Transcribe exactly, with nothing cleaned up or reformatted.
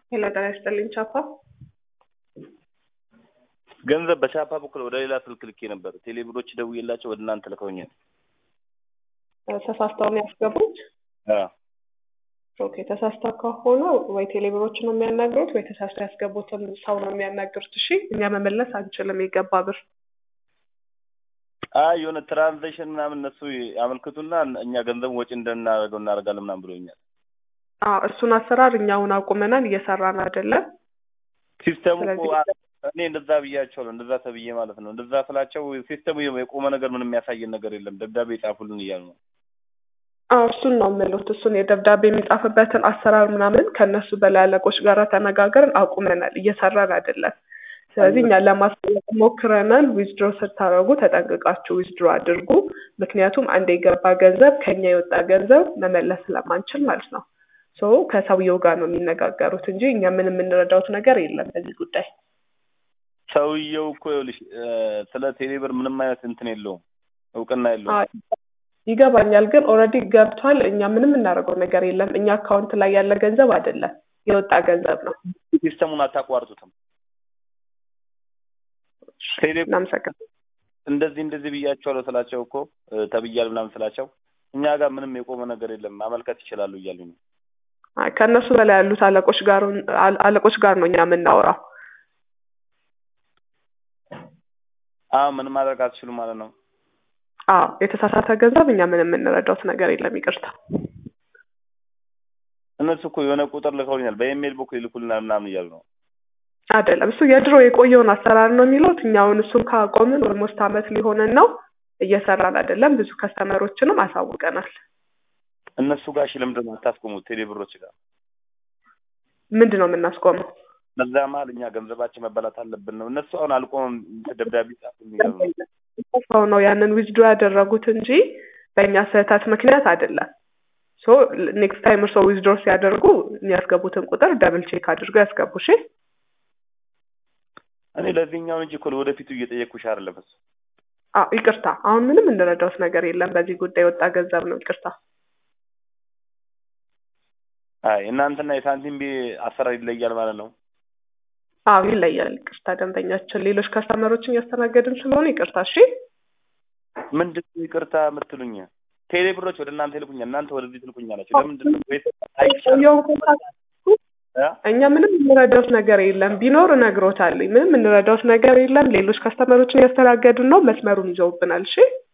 ሄሎ ጤና ይስጥልኝ ቻፓ። ገንዘብ በቻፓ በኩል ወደ ሌላ ስልክ ልኬ ነበር። ቴሌብሮች ደውዬላቸው ወደ እናንተ ልከውኛል። ተሳስተው ነው ያስገቡት? አዎ። ኦኬ ተሳስተው ከሆነ ወይ ቴሌብሮች ነው የሚያናግሩት ወይ ተሳስተው ያስገቡትን ሰው ነው የሚያናግሩት። እሺ እኛ መመለስ አንችልም የገባ ብር። አይ የሆነ ትራንዛክሽን ምናምን እነሱ ያመልክቱና እኛ ገንዘብ ወጪ እንደናደርገው እናደርጋለን ምናምን ብሎኛል። አዎ እሱን አሰራር እኛውን አቁመናል፣ እየሰራን አይደለም። ሲስተሙ እኮ እኔ እንደዛ ብያቸዋለሁ፣ እንደዛ ተብዬ ማለት ነው። እንደዛ ስላቸው ሲስተሙ የቆመ ነገር ምንም የሚያሳየን ነገር የለም፣ ደብዳቤ ጻፉልን እያሉ ነው። አዎ እሱን ነው የምሉት። እሱን የደብዳቤ የሚጻፍበትን አሰራር ምናምን ከነሱ በላይ አለቆች ጋር ተነጋገርን አቁመናል፣ እየሰራን አይደለም። ስለዚህ እኛ ለማስጠየቅ ሞክረናል። ዊዝድሮ ስታደርጉ ተጠንቅቃችሁ ዊዝድሮ አድርጉ። ምክንያቱም አንድ የገባ ገንዘብ ከኛ የወጣ ገንዘብ መመለስ ስለማንችል ማለት ነው። ሶ ከሰውየው ጋር ነው የሚነጋገሩት እንጂ እኛ ምን የምንረዳውት ነገር የለም በዚህ ጉዳይ። ሰውየው እኮ ይኸውልሽ ስለ ቴሌብር ምንም አይነት እንትን የለውም፣ እውቅና የለውም። ይገባኛል፣ ግን ኦልሬዲ ገብቷል። እኛ ምንም እናደርገው ነገር የለም። እኛ አካውንት ላይ ያለ ገንዘብ አይደለም፣ የወጣ ገንዘብ ነው። ሲስተሙን አታቋርጡትም። ቴሌብር እንደዚህ እንደዚህ ብያቸዋለሁ ስላቸው እኮ ተብያል ምናምን ስላቸው እኛ ጋር ምንም የቆመ ነገር የለም ማመልከት ይችላሉ እያሉኝ ነው። አይ ከነሱ በላይ ያሉት አለቆች ጋር አለቆች ጋር ነው እኛ የምናወራው። አዎ ምን ማድረግ አትችሉም ማለት ነው? አዎ የተሳሳተ ገንዘብ እኛ ምንም የምንረዳውት ነገር የለም። ይቅርታ። እነሱ እኮ የሆነ ቁጥር ልከውልኛል፣ በኢሜል በኩል ይልኩልናል ምናምን እያሉ ነው። አይደለም እሱ የድሮ የቆየውን አሰራር ነው የሚሉት። እኛውን እሱን ካቆምን ኦልሞስት አመት ሊሆነን ነው፣ እየሰራን አይደለም። ብዙ ከስተመሮችንም አሳውቀናል። እነሱ ጋር እሺ ለምንድን ነው አታስቆሙት? ቴሌብሮች ጋር ምንድን ነው የምናስቆመው? በዛ መሀል እኛ ገንዘባችን መበላት አለብን ነው። እነሱ አሁን አልቆም ደብዳቤ ጻፉ የሚገርም ነው ያንን ዊዝድሮ ያደረጉት እንጂ በእኛ ስህተት ምክንያት አይደለም። ሶ ኔክስት ታይም እርሶ ዊዝድሮ ሲያደርጉ የሚያስገቡትን ቁጥር ደብል ቼክ አድርገው ያስገቡ። እሺ እኔ ለዚህኛው እንጂ እኮ ወደፊቱ እየጠየቅኩሽ አይደለም። እሱ አዎ ይቅርታ፣ አሁን ምንም እንረዳውት ነገር የለም በዚህ ጉዳይ። ወጣ ገንዘብ ነው። ይቅርታ። አይ እናንተና የሳንቲም ቤ አሰራር ይለያል ማለት ነው? አዎ ይለያል። ይቅርታ ደንበኛችን ሌሎች ከስተመሮችን እያስተናገድን ስለሆነ ይቅርታ። እሺ ምንድን ነው ይቅርታ የምትሉኝ? ቴሌብሮች ወደ እናንተ ይልኩኛል፣ እናንተ ወደዚህ ትልኩኛላችሁ። ለምንድን ነው ወይስ እኛ ምንም እንረዳውት ነገር የለም። ቢኖር እነግሮታለሁ። ምንም እንረዳውት ነገር የለም። ሌሎች ከስተመሮችን እያስተናገድን ነው። መስመሩን ይዘውብናል። እሺ